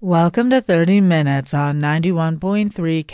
Welcome to 30 Minutes on 91.3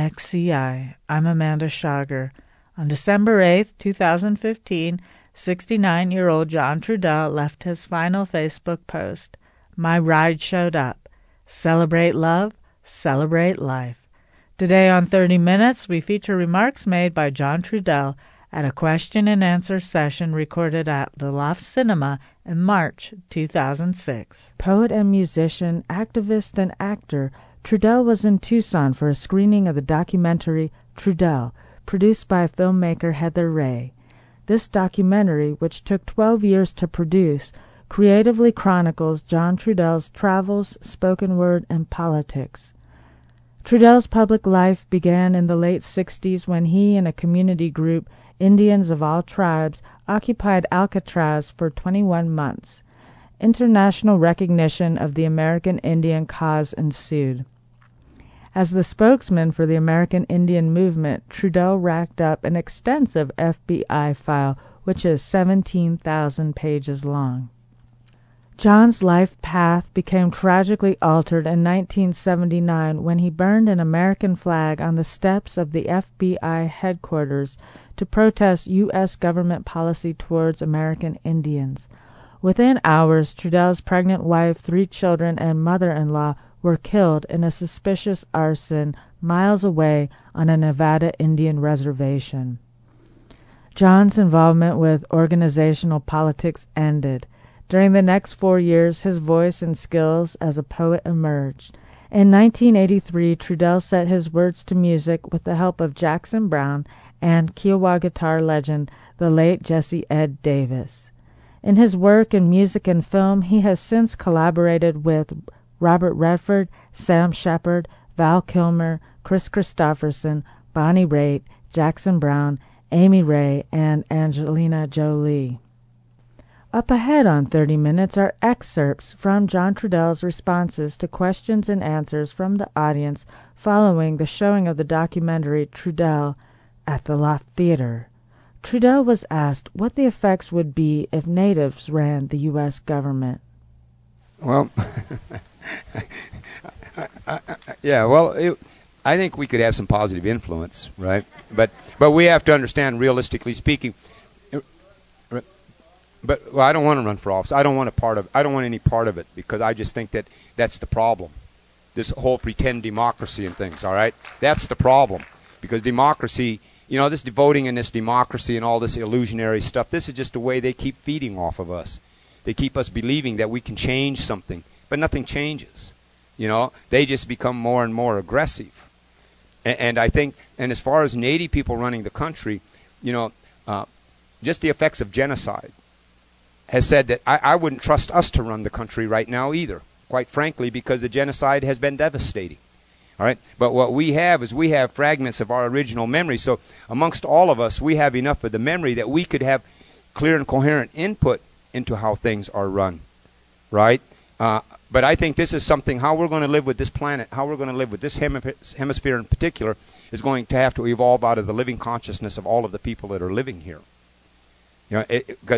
KXCI. I'm Amanda Schager. On December 8th, 2015, 69-year-old John Trudell left his final Facebook post. My ride showed up. Celebrate love, celebrate life. Today on 30 Minutes, we feature remarks made by John Trudell at a question and answer session recorded at the Loft Cinema in March 2006. Poet and musician, activist and actor, Trudell was in Tucson for a screening of the documentary Trudell, produced by filmmaker Heather Rae. This documentary, which took 12 years to produce, creatively chronicles John Trudell's travels, spoken word, and politics. Trudell's public life began in the late 60s when he and a community group, Indians of all tribes, occupied Alcatraz for 21 months. International recognition of the American Indian cause ensued. As the spokesman for the American Indian movement, Trudell racked up an extensive FBI file, which is 17,000 pages long. John's life path became tragically altered in 1979 when he burned an American flag on the steps of the FBI headquarters to protest U.S. government policy towards American Indians. Within hours, Trudell's pregnant wife, 3 children, and mother-in-law were killed in a suspicious arson miles away on a Nevada Indian reservation. John's involvement with organizational politics ended. During the next 4 years, his voice and skills as a poet emerged. In 1983, Trudell set his words to music with the help of Jackson Browne and Kiowa guitar legend, the late Jesse Ed Davis. In his work in music and film, he has since collaborated with Robert Redford, Sam Shepard, Val Kilmer, Chris Christopherson, Bonnie Raitt, Jackson Browne, Amy Ray, and Angelina Jolie. Up ahead on 30 Minutes are excerpts from John Trudell's responses to questions and answers from the audience following the showing of the documentary Trudell at the Loft Theater. Trudell was asked what the effects would be if natives ran the U.S. government. Well, I think we could have some positive influence, right? But we have to understand, realistically speaking. But I don't want to run for office. I don't want any part of it because I just think that that's the problem. This whole pretend democracy and things. All right, that's the problem because democracy. This voting and this democracy and all this illusionary stuff, this is just a way they keep feeding off of us. They keep us believing that we can change something, but nothing changes. They just become more and more aggressive. And I think, and as far as Native people running the country, just the effects of genocide has said that I wouldn't trust us to run the country right now either, quite frankly, because the genocide has been devastating. All right, but what we have is we have fragments of our original memory. So amongst all of us, we have enough of the memory that we could have clear and coherent input into how things are run, right? But I think this is something, how we're going to live with this planet, how we're going to live with this hemisphere in particular, is going to have to evolve out of the living consciousness of all of the people that are living here. Because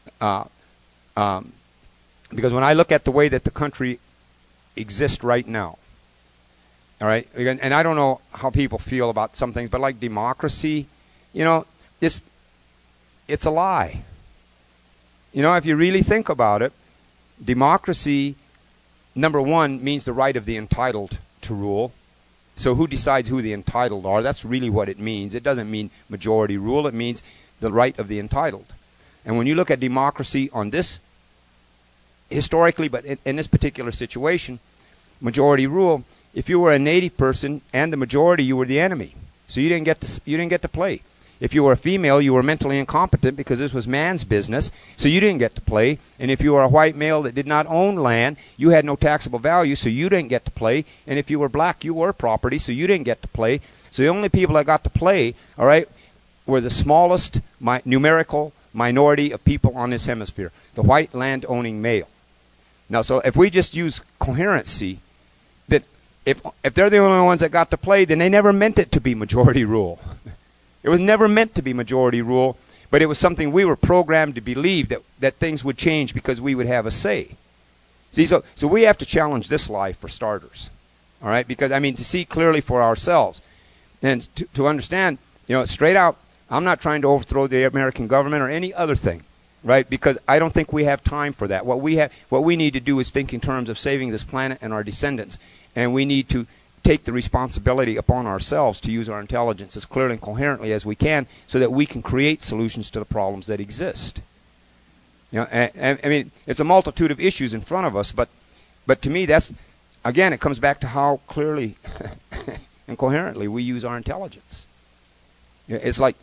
when I look at the way that the country exists right now, all right, and I don't know how people feel about some things, but like democracy, it's a lie. If you really think about it, democracy, number one, means the right of the entitled to rule. So who decides who the entitled are? That's really what it means. It doesn't mean majority rule. It means the right of the entitled. And when you look at democracy on this, historically, but in this particular situation, majority rule, if you were a Native person and the majority, you were the enemy. So you didn't get to play. If you were a female, you were mentally incompetent because this was man's business, so you didn't get to play. And if you were a white male that did not own land, you had no taxable value, so you didn't get to play. And if you were black, you were property, so you didn't get to play. So the only people that got to play, all right, were the smallest numerical minority of people on this hemisphere, the white land-owning male. Now, so if we just use coherency, that if they're the only ones that got to play, then they never meant it to be majority rule. It was never meant to be majority rule, but it was something we were programmed to believe that things would change because we would have a say. See, so we have to challenge this life for starters. All right? Because, I mean, to see clearly for ourselves. And to understand, straight out, I'm not trying to overthrow the American government or any other thing. Right? Because I don't think we have time for that. What we need to do is think in terms of saving this planet and our descendants. And we need to take the responsibility upon ourselves to use our intelligence as clearly and coherently as we can so that we can create solutions to the problems that exist. I mean, it's a multitude of issues in front of us, but to me, that's, again, it comes back to how clearly and coherently we use our intelligence. It's like,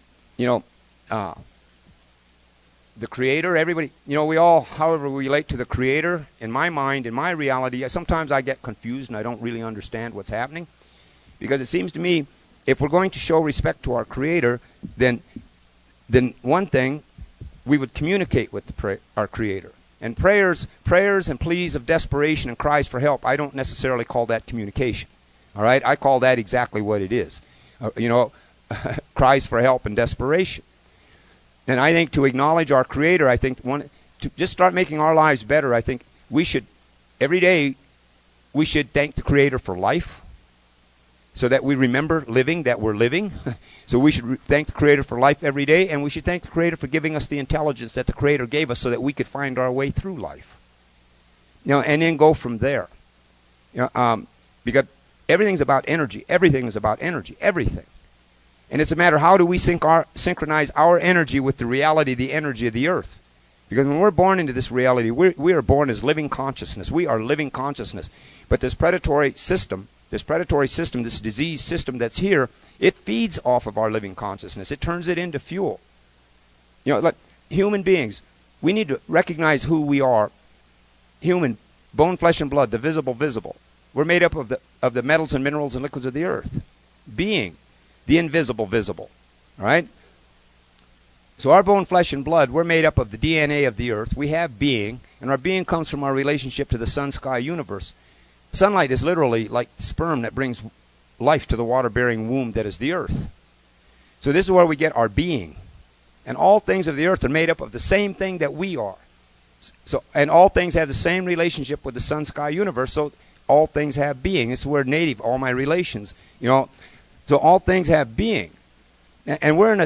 the Creator, everybody, we all, however we relate to the Creator, in my mind, in my reality, sometimes I get confused and I don't really understand what's happening. Because it seems to me, if we're going to show respect to our Creator, then one thing, we would communicate with our Creator. And prayers and pleas of desperation and cries for help, I don't necessarily call that communication. All right? I call that exactly what it is. Cries for help and desperation. And I think to acknowledge our Creator, I think to just start making our lives better, I think we should, every day, we should thank the Creator for life so that we remember living, that we're living. So we should thank the Creator for life every day, and we should thank the Creator for giving us the intelligence that the Creator gave us so that we could find our way through life. And then go from there. Because everything's about energy. Everything is about energy. Everything. And it's a matter, how do we synchronize our energy with the reality, the energy of the earth? Because when we're born into this reality, we are born as living consciousness. We are living consciousness. But this predatory system, this disease system that's here, it feeds off of our living consciousness. It turns it into fuel. Like human beings, we need to recognize who we are. Human, bone, flesh, and blood, the visible. We're made up of the metals and minerals and liquids of the earth. Being. The invisible visible, all right? So our bone, flesh, and blood, we're made up of the DNA of the earth. We have being, and our being comes from our relationship to the sun, sky, universe. Sunlight is literally like sperm that brings life to the water-bearing womb that is the earth. So this is where we get our being. And all things of the earth are made up of the same thing that we are. And all things have the same relationship with the sun, sky, universe, so all things have being. This is where native, all my relations, So all things have being, and we're in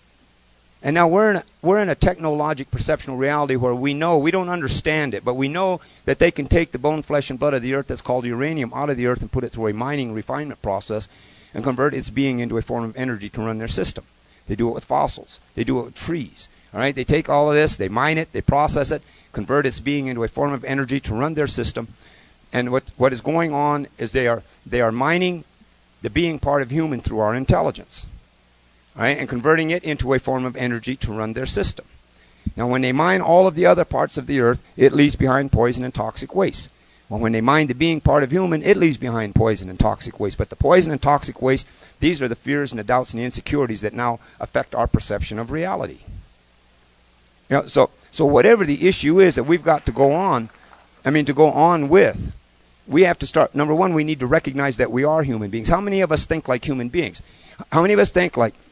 a technologic perceptual reality where we don't understand it, but we know that they can take the bone, flesh, and blood of the earth that's called uranium out of the earth and put it through a mining refinement process and convert its being into a form of energy to run their system. They do it with fossils. They do it with trees. All right, they take all of this, they mine it, they process it, convert its being into a form of energy to run their system. And what is going on is they are mining the being part of human through our intelligence, all right, and converting it into a form of energy to run their system. Now, when they mine all of the other parts of the earth, it leaves behind poison and toxic waste. Well, when they mine the being part of human, it leaves behind poison and toxic waste. But the poison and toxic waste, these are the fears and the doubts and the insecurities that now affect our perception of reality. So whatever the issue is that we've got to go on with, we have to start. Number one, we need to recognize that we are human beings. How many of us think like human beings? How many of us think like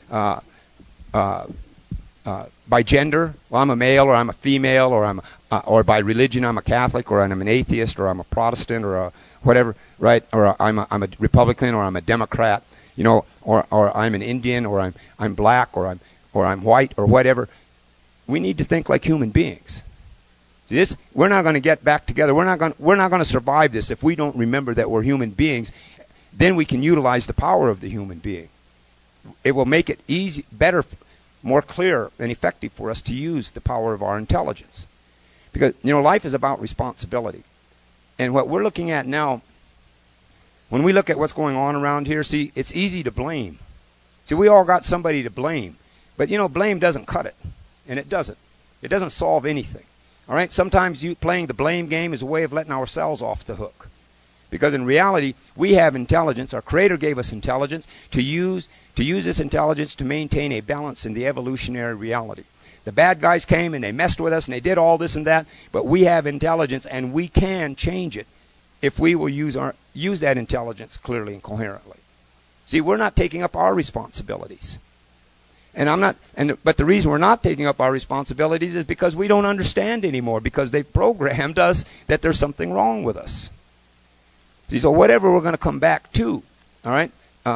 by gender? Well, I'm a male, or I'm a female, or by religion, I'm a Catholic, or I'm an atheist, or I'm a Protestant, or a whatever, right? Or I'm a Republican, or I'm a Democrat, or I'm an Indian, or I'm black, or I'm white, or whatever. We need to think like human beings. See, we're not going to get back together. We're not going to survive this if we don't remember that we're human beings. Then we can utilize the power of the human being. It will make it easy, better, more clear and effective for us to use the power of our intelligence. Because, life is about responsibility. And what we're looking at now, when we look at what's going on around here, see, it's easy to blame. See, we all got somebody to blame. But, blame doesn't cut it. And it doesn't. It doesn't solve anything. All right? Sometimes playing the blame game is a way of letting ourselves off the hook. Because in reality, we have intelligence. Our Creator gave us intelligence to use this intelligence to maintain a balance in the evolutionary reality. The bad guys came and they messed with us and they did all this and that, but we have intelligence and we can change it if we will use that intelligence clearly and coherently. See, we're not taking up our responsibilities. But the reason we're not taking up our responsibilities is because we don't understand anymore, because they've programmed us that there's something wrong with us. See, so whatever we're going to come back to, all right?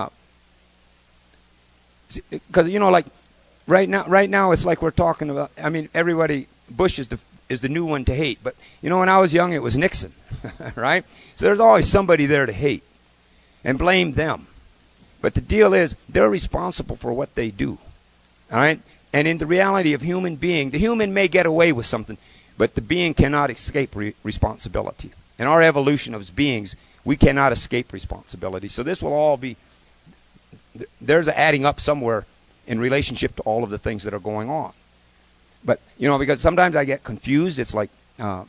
Because, like, right now it's like we're talking about, everybody, Bush is the new one to hate. But, when I was young, it was Nixon, right? So there's always somebody there to hate and blame them. But the deal is, they're responsible for what they do. All right? And in the reality of human being, the human may get away with something, but the being cannot escape responsibility. In our evolution as beings, we cannot escape responsibility. So this will all be, there's an adding up somewhere in relationship to all of the things that are going on. But, because sometimes I get confused. It's like, I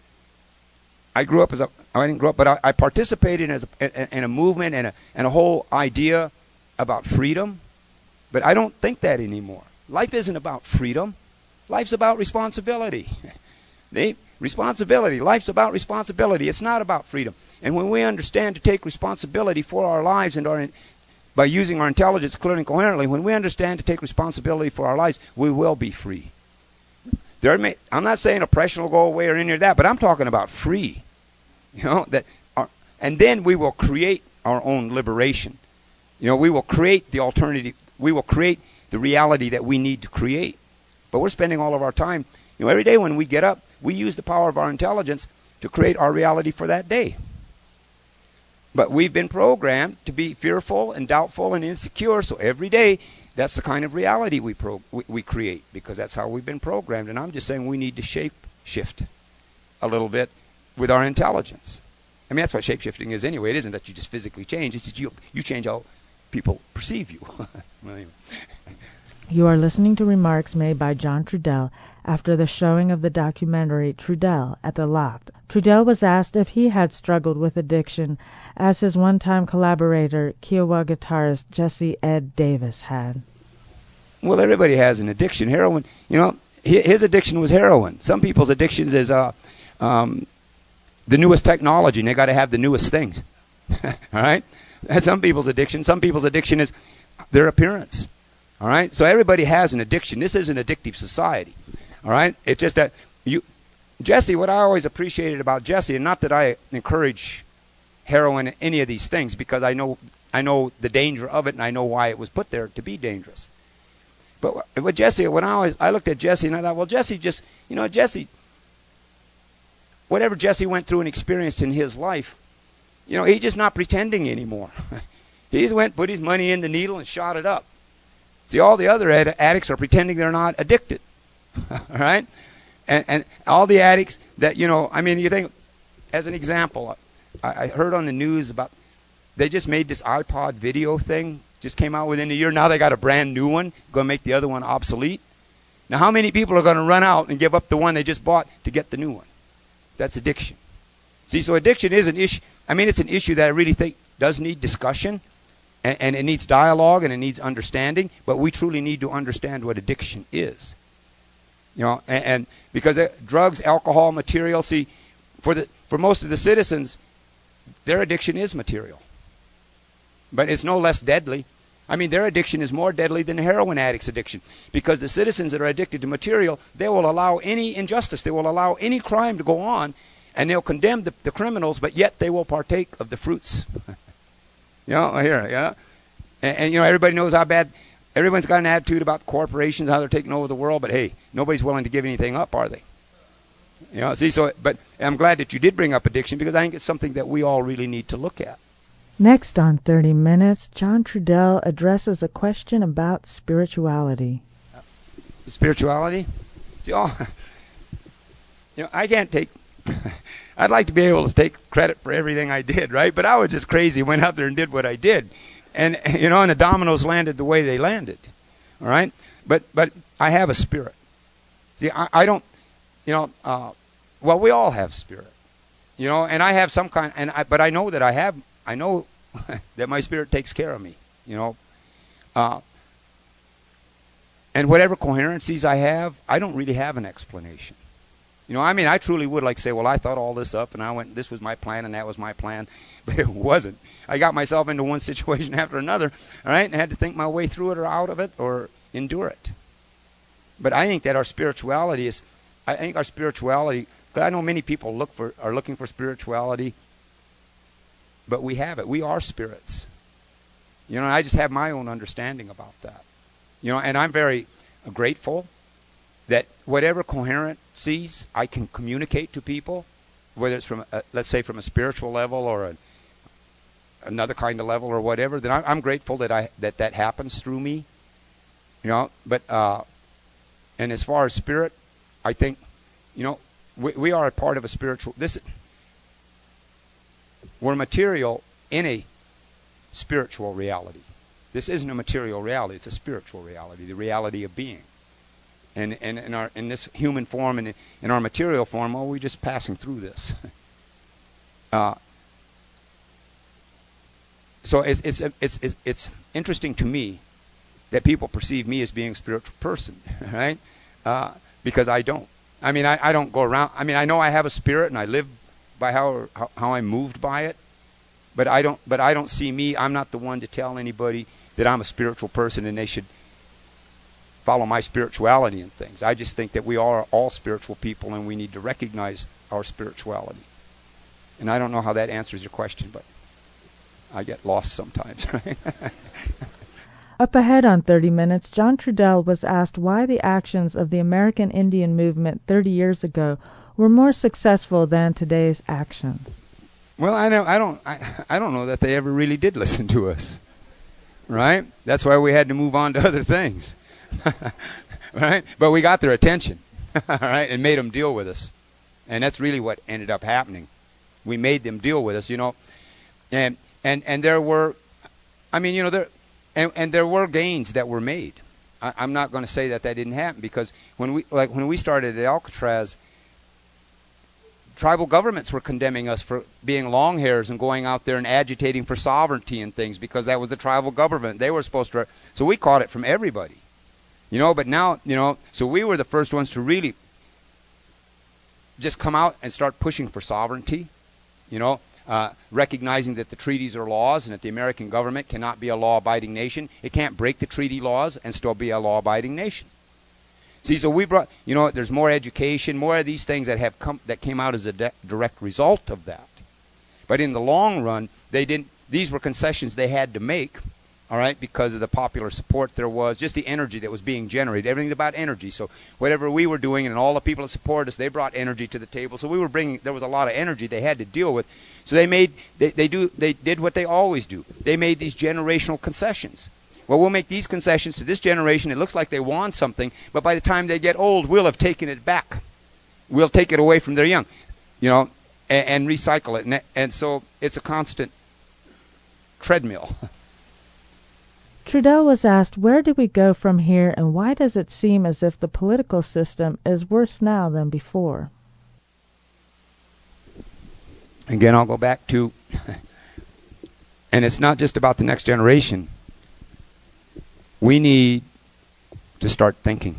didn't grow up, but I participated in a movement and a whole idea about freedom. But I don't think that anymore. Life isn't about freedom. Life's about responsibility. Responsibility. Life's about responsibility. It's not about freedom. And when we understand to take responsibility for our lives and by using our intelligence clearly and coherently, when we understand to take responsibility for our lives, we will be free. I'm not saying oppression will go away or any of that, but I'm talking about free. And then we will create our own liberation. We will create the alternative. We will create the reality that we need to create. But we're spending all of our time, every day when we get up, we use the power of our intelligence to create our reality for that day. But we've been programmed to be fearful and doubtful and insecure, so every day that's the kind of reality we create, because that's how we've been programmed. And I'm just saying we need to shape-shift a little bit with our intelligence. That's what shape-shifting is anyway. It isn't that you just physically change. It's that you change how people perceive you. Well, anyway. You are listening to remarks made by John Trudell after the showing of the documentary Trudell at the Loft. Trudell was asked if he had struggled with addiction, as his one-time collaborator, Kiowa guitarist Jesse Ed Davis had. Well, everybody has an addiction. Heroin, his addiction was heroin. Some people's addictions is the newest technology, and they got to have the newest things. All right? That's some people's addiction. Some people's addiction is their appearance. All right? So everybody has an addiction. This is an addictive society. All right? It's just that Jesse, what I always appreciated about Jesse, and not that I encourage heroin and any of these things, because I know the danger of it, and I know why it was put there to be dangerous. But with Jesse, I looked at Jesse and I thought, well, Jesse just, Jesse, whatever Jesse went through and experienced in his life, he's just not pretending anymore. He just went, put his money in the needle and shot it up. See, all the other addicts are pretending they're not addicted. All right? And all the addicts that, you think, as an example, I heard on the news about, they just made this iPod video thing, just came out within a year. Now they got a brand new one, going to make the other one obsolete. Now how many people are going to run out and give up the one they just bought to get the new one? That's addiction. See, so addiction is an issue. It's an issue that I really think does need discussion, and it needs dialogue, and it needs understanding, but we truly need to understand what addiction is. And because drugs, alcohol, material, see, for most of the citizens, their addiction is material. But it's no less deadly. Their addiction is more deadly than the heroin addict's addiction, because the citizens that are addicted to material, they will allow any injustice, they will allow any crime to go on, and they'll condemn the criminals, but yet they will partake of the fruits. And everybody knows how bad. Everyone's got an attitude about corporations, how they're taking over the world, but hey, nobody's willing to give anything up, are they? But I'm glad that you did bring up addiction, because I think it's something that we all really need to look at. Next on 30 Minutes, John Trudell addresses a question about spirituality. Spirituality? See, I can't take... I'd like to be able to take credit for everything I did, right? But I was just crazy, went out there and did what I did. And, and the dominoes landed the way they landed, all right? But I have a spirit. See, I don't, well, we all have spirit, and I have some kind, but I know that I know that my spirit takes care of me, and whatever coherencies I have, I don't really have an explanation. I truly would like to say, well, I thought all this up, and this was my plan, and that was my plan, but it wasn't. I got myself into one situation after another, all right, and I had to think my way through it or out of it, or, endure it. But I think that our spirituality is, because I know many people are looking for spirituality, but we have it. We are spirits. You know, I just have my own understanding about that. You know, and I'm very grateful that whatever coherent sees I can communicate to people, whether it's from, let's say, from a spiritual level or another kind of level or whatever. Then I'm grateful that that happens through me. You know, but and as far as spirit, I think, you know, we are a part of a spiritual. We're material in a spiritual reality. This isn't a material reality; it's a spiritual reality, the reality of being. And in this human form and in our material form, well, we're just passing through this. So it's interesting to me that people perceive me as being a spiritual person, right? Because I don't. I mean, I don't go around. I mean, I know I have a spirit and I live by how I'm moved by it, but I don't see me. I'm not the one to tell anybody that I'm a spiritual person and they should follow my spirituality and things. I just think that we are all spiritual people and we need to recognize our spirituality. And I don't know how that answers your question, but I get lost sometimes. Right? Up ahead on 30 Minutes, John Trudell was asked why the actions of the American Indian movement 30 years ago were more successful than today's actions. Well, I don't know that they ever really did listen to us. Right? That's why we had to move on to other things. Right? But we got their attention. Right? And made them deal with us. And that's really what ended up happening. We made them deal with us, you know. And there were, I mean, you know, there were gains that were made. I'm not going to say that didn't happen, because when we started at Alcatraz, tribal governments were condemning us for being long hairs and going out there and agitating for sovereignty and things, because that was the tribal government. They were supposed to. So we caught it from everybody. You know, but now, you know, so we were the first ones to really just come out and start pushing for sovereignty, you know, recognizing that the treaties are laws and that the American government cannot be a law-abiding nation. It can't break the treaty laws and still be a law-abiding nation. See, so we brought, you know, there's more education, more of these things that came out as a direct result of that. But in the long run, these were concessions they had to make, all right, because of the popular support there was, just the energy that was being generated. Everything's about energy. So whatever we were doing and all the people that supported us, they brought energy to the table. So there was a lot of energy they had to deal with. So they did what they always do. They made these generational concessions. Well, we'll make these concessions to this generation. It looks like they want something, but by the time they get old, we'll have taken it back. We'll take it away from their young, you know, and recycle it. And so it's a constant treadmill. Trudell was asked, where do we go from here, and why does it seem as if the political system is worse now than before? Again, I'll go back to, and it's not just about the next generation. We need to start thinking.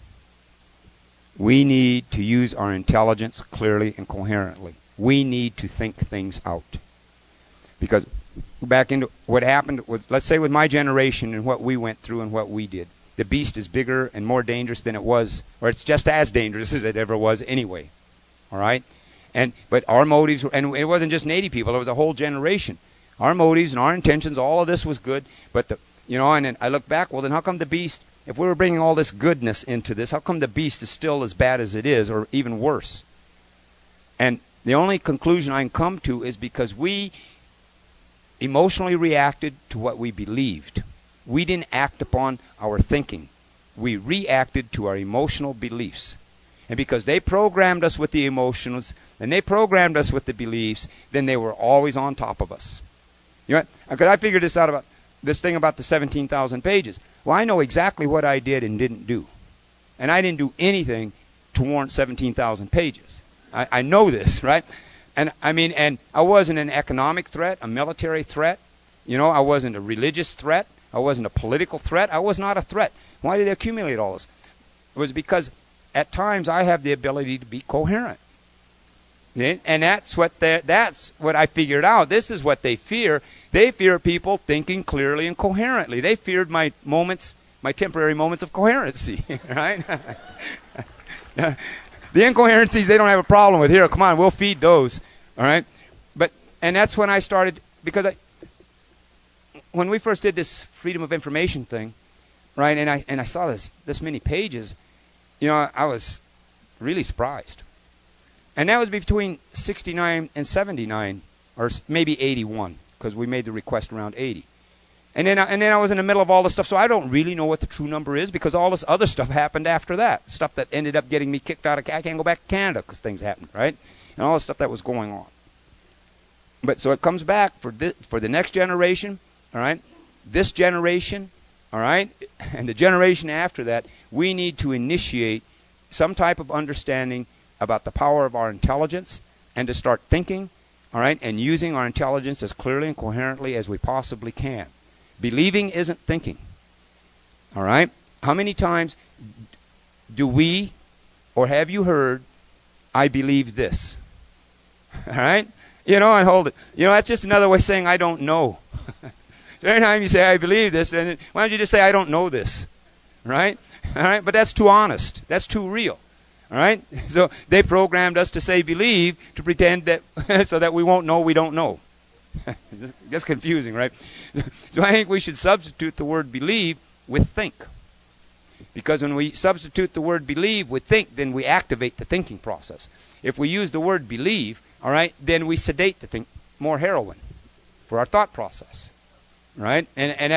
We need to use our intelligence clearly and coherently. We need to think things out. Because back into what happened with, let's say, with my generation and what we went through and what we did. The beast is bigger and more dangerous than it was, or it's just as dangerous as it ever was anyway. All right? But our motives, and it wasn't just Native people, it was a whole generation. Our motives and our intentions, all of this was good, but and then I look back, well, then how come the beast, if we were bringing all this goodness into this, how come the beast is still as bad as it is, or even worse? And the only conclusion I can come to is because we emotionally reacted to what we believed. We didn't act upon our thinking. We reacted to our emotional beliefs. And because they programmed us with the emotions, and they programmed us with the beliefs, then they were always on top of us. You know, because I figured this out about this thing about the 17,000 pages. Well, I know exactly what I did and didn't do. And I didn't do anything to warrant 17,000 pages. I know this, right? And I mean, and I wasn't an economic threat, a military threat. You know, I wasn't a religious threat. I wasn't a political threat. I was not a threat. Why did they accumulate all this? It was because at times I have the ability to be coherent. And that's what I figured out. This is what they fear. They fear people thinking clearly and coherently. They feared my moments my temporary moments of coherency, right? The incoherencies they don't have a problem with. Here, come on, we'll feed those, all right? And that's when I started, because when we first did this Freedom of Information thing, right, and I saw this many pages, I was really surprised. And that was between 69 and 79, or maybe 81, because we made the request around 80. And then I was in the middle of all this stuff, so I don't really know what the true number is, because all this other stuff happened after that. Stuff that ended up getting me kicked out of, I can't go back to Canada because things happened, right? And all the stuff that was going on. But so it comes back for the next generation, all right? This generation, all right? And the generation after that, we need to initiate some type of understanding about the power of our intelligence and to start thinking, all right, and using our intelligence as clearly and coherently as we possibly can. Believing isn't thinking, all right? How many times do we, or have you heard, I believe this, all right? And hold it. That's just another way of saying I don't know. So every time you say I believe this, then why don't you just say I don't know this, right? All right, but that's too honest. That's too real. All right? So they programmed us to say believe to pretend that so that we won't know we don't know. It gets confusing, right? So I think we should substitute the word believe with think. Because when we substitute the word believe with think, then we activate the thinking process. If we use the word believe, all right, then we sedate the think, more heroin for our thought process. Right? And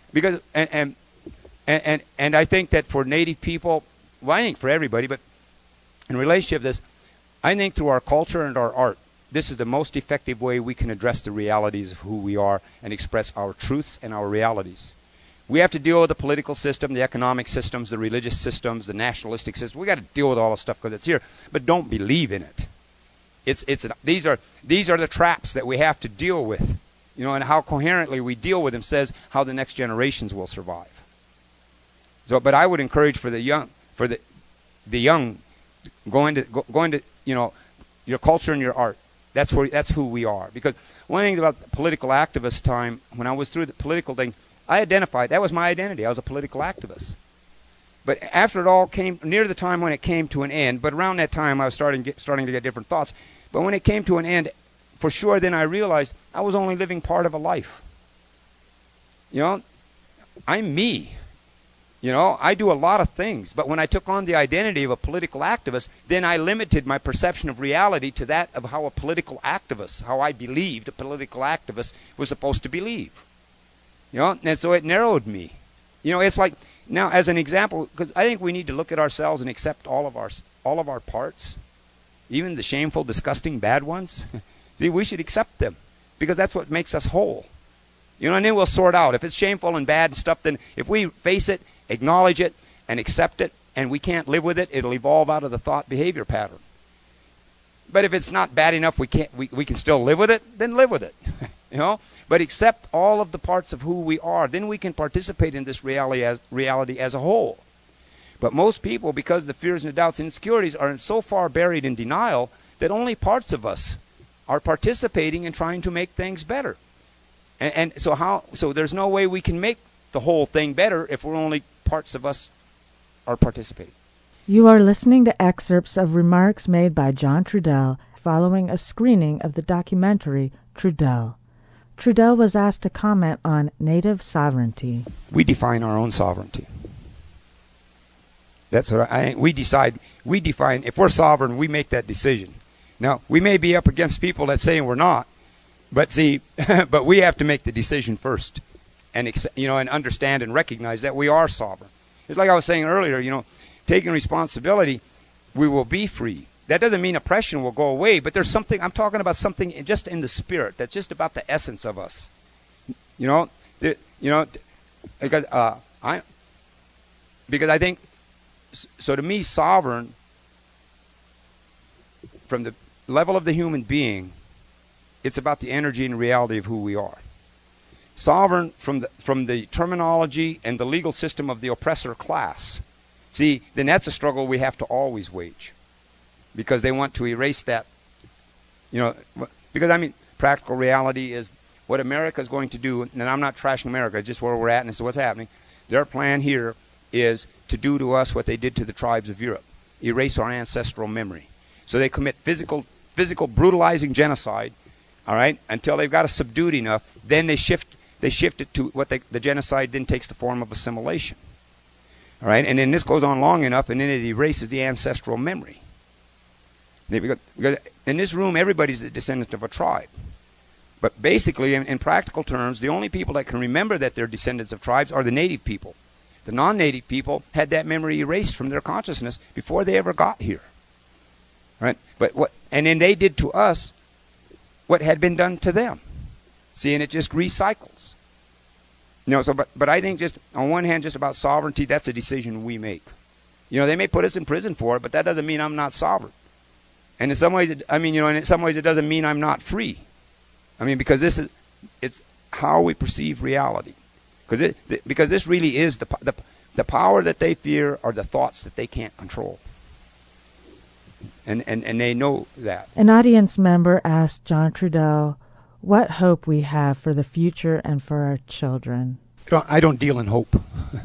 I think that for Native people, well, I think for everybody, but in relationship to this, I think through our culture and our art, this is the most effective way we can address the realities of who we are and express our truths and our realities. We have to deal with the political system, the economic systems, the religious systems, the nationalistic system. We got to deal with all this stuff because it's here, but don't believe in it. These are the traps that we have to deal with. And how coherently we deal with them says how the next generations will survive. So, but I would encourage for the young, going to your culture and your art. That's who we are. Because one of the things about the political activist time, when I was through the political things, I identified that was my identity. I was a political activist. But after it all came near the time when it came to an end, but around that time I was starting to get different thoughts. But when it came to an end, for sure, then I realized I was only living part of a life. I'm me. I do a lot of things. But when I took on the identity of a political activist, then I limited my perception of reality to that of how a political activist, how I believed a political activist was supposed to believe. And so it narrowed me. It's like, now as an example, because I think we need to look at ourselves and accept all of our parts, even the shameful, disgusting, bad ones. See, we should accept them because that's what makes us whole. And then we'll sort out. If it's shameful and bad and stuff, then if we face it, acknowledge it, and accept it, and we can't live with it, it'll evolve out of the thought behavior pattern. But if it's not bad enough, we can still live with it, then live with it. But accept all of the parts of who we are. Then we can participate in this reality as a whole. But most people, because the fears and the doubts and insecurities are so far buried in denial that only parts of us are participating in trying to make things better. And so there's no way we can make the whole thing better if we're only parts of us are participating. You are listening to excerpts of remarks made by John Trudell following a screening of the documentary Trudell. Trudell was asked to comment on native sovereignty. We define our own sovereignty. That's what we decide. We define, if we're sovereign, we make that decision. Now, we may be up against people that say we're not, but see, but we have to make the decision first and understand and recognize that we are sovereign. It's like I was saying earlier, taking responsibility, we will be free. That doesn't mean oppression will go away, but there's something, I'm talking about something just in the spirit, that's just about the essence of us. Because I think, so to me, sovereign, from the level of the human being, it's about the energy and reality of who we are. Sovereign from the terminology and the legal system of the oppressor class. See, then that's a struggle we have to always wage. Because they want to erase that. Because practical reality is what America is going to do, and I'm not trashing America, it's just where we're at and it's what's happening. Their plan here is to do to us what they did to the tribes of Europe, erase our ancestral memory. So they commit physical brutalizing genocide, all right, until they've got us subdued enough. Then they shift it to what the genocide then takes the form of assimilation. All right, and then this goes on long enough, and then it erases the ancestral memory. Because in this room, everybody's a descendant of a tribe. But basically, in practical terms, the only people that can remember that they're descendants of tribes are the native people. The non-native people had that memory erased from their consciousness before they ever got here. Right? And then they did to us what had been done to them. See, and it just recycles. But I think just on one hand, just about sovereignty, that's a decision we make. They may put us in prison for it, but that doesn't mean I'm not sovereign. And in some ways, it doesn't mean I'm not free. Because it's how we perceive reality. Because this really is the power that they fear are the thoughts that they can't control. And they know that. An audience member asked John Trudell what hope we have for the future and for our children. I don't deal in hope.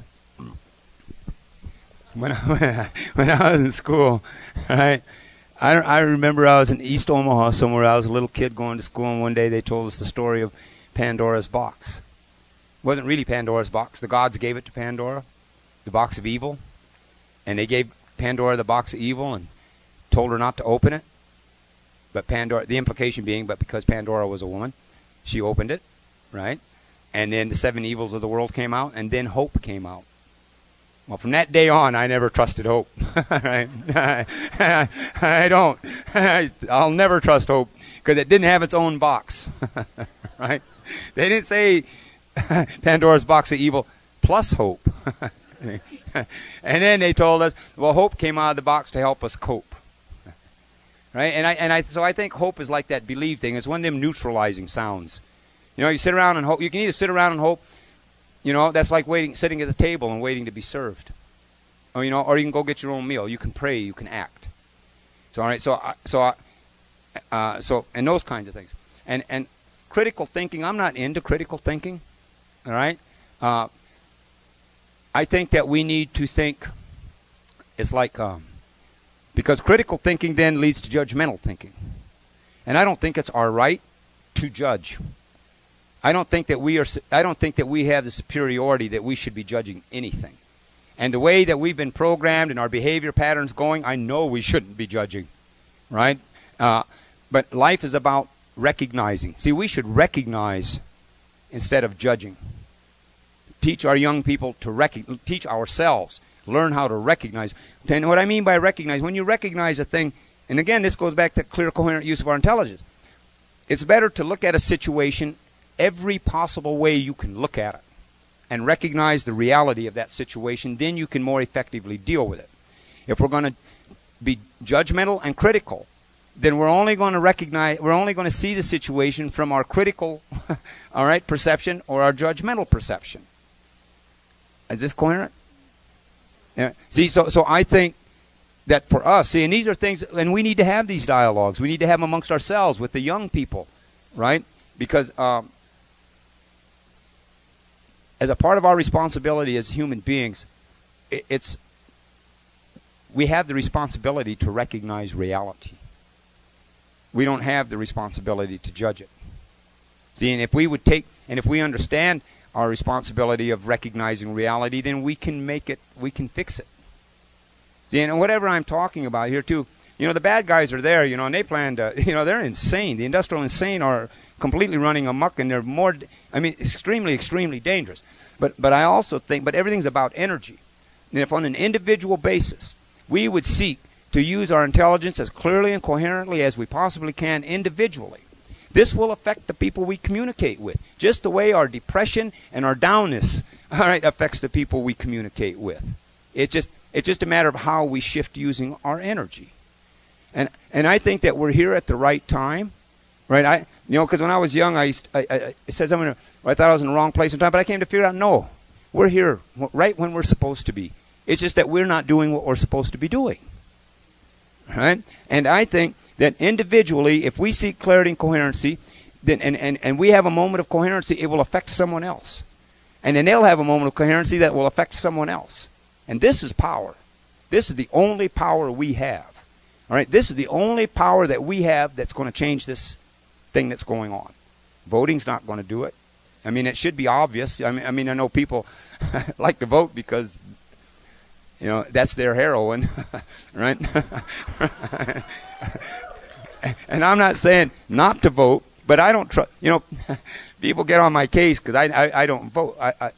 When I was in school, right? I remember I was in East Omaha somewhere. I was a little kid going to school, and one day they told us the story of Pandora's box. It wasn't really Pandora's box. The gods gave it to Pandora, the box of evil. And they gave Pandora the box of evil and told her not to open it. But Pandora, the implication being, but because Pandora was a woman, she opened it, right? And then the 7 evils of the world came out, and then hope came out. Well, from that day on, I never trusted hope. Right? I don't. I'll never trust hope because it didn't have its own box. Right? They didn't say Pandora's box of evil plus hope. And then they told us, well, hope came out of the box to help us cope. Right? So I think hope is like that believe thing. It's one of them neutralizing sounds. You sit around and hope. You can either sit around and hope. That's like sitting at the table and waiting to be served. Or you can go get your own meal. You can pray. You can act. So all right. So and those kinds of things. And critical thinking. I'm not into critical thinking. All right. I think that we need to think. It's like because critical thinking then leads to judgmental thinking, and I don't think it's our right to judge. I don't think that we have the superiority that we should be judging anything. And the way that we've been programmed and our behavior patterns going, I know we shouldn't be judging, right? But life is about recognizing. See, we should recognize instead of judging. Teach our young people to teach ourselves, learn how to recognize. And what I mean by recognize, when you recognize a thing, and again, this goes back to clear, coherent use of our intelligence. It's better to look at a situation every possible way you can look at it and recognize the reality of that situation. Then you can more effectively deal with it. If we're going to be judgmental and critical, then we're only going to see the situation from our critical all right, perception or our judgmental perception. Is this coherent? Yeah. See, so I think that for us, and these are things, and we need to have these dialogues. We need to have them amongst ourselves with the young people, right? Because as a part of our responsibility as human beings, we have the responsibility to recognize reality. We don't have the responsibility to judge it. See, and if we understand our responsibility of recognizing reality, then we can fix it. See, and whatever I'm talking about here too, the bad guys are there, and they plan to, they're insane. The industrial insane are completely running amok, and they're extremely, extremely dangerous. But I also think, everything's about energy. And if on an individual basis, we would seek to use our intelligence as clearly and coherently as we possibly can individually, this will affect the people we communicate with, just the way our depression and our downness, all right, affects the people we communicate with. It's just a matter of how we shift using our energy. And I think that we're here at the right time, right? Because when I was young, I said something, I thought I was in the wrong place and time, but I came to figure out, no, we're here right when we're supposed to be. It's just that we're not doing what we're supposed to be doing, right? And I think that individually, if we seek clarity and coherency, then and we have a moment of coherency, it will affect someone else. And then they'll have a moment of coherency that will affect someone else. And this is power. This is the only power we have. All right? This is the only power that we have that's going to change this thing that's going on. Voting's not going to do it. I mean, it should be obvious. I mean, I know people like to vote because, that's their heroin, right? And I'm not saying not to vote, but I don't trust. People get on my case because I don't vote.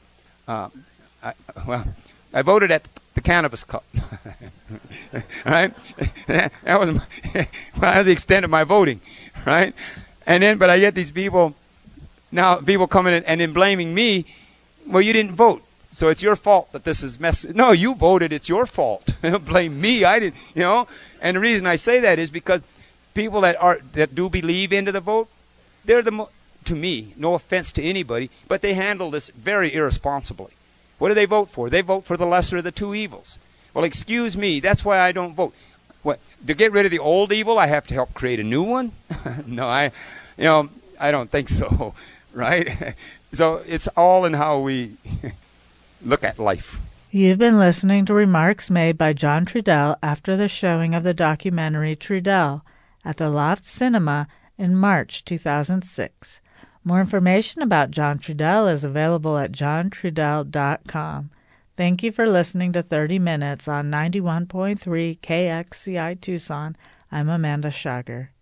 I voted at the Cannabis Cup. Right? That was the extent of my voting, right? But I get these people coming in and then blaming me. Well, you didn't vote, so it's your fault that this is messy. No, you voted. It's your fault. Blame me. I didn't. And the reason I say that is because people that do believe into the vote, they're to me, no offense to anybody, but they handle this very irresponsibly. What do they vote for? They vote for the lesser of the two evils. Well, excuse me, that's why I don't vote. What, to get rid of the old evil, I have to help create a new one? No, I don't think so, right? So it's all in how we look at life. You've been listening to remarks made by John Trudell after the showing of the documentary Trudell at the Loft Cinema in March 2006. More information about John Trudell is available at johntrudell.com. Thank you for listening to 30 Minutes on 91.3 KXCI Tucson. I'm Amanda Schager.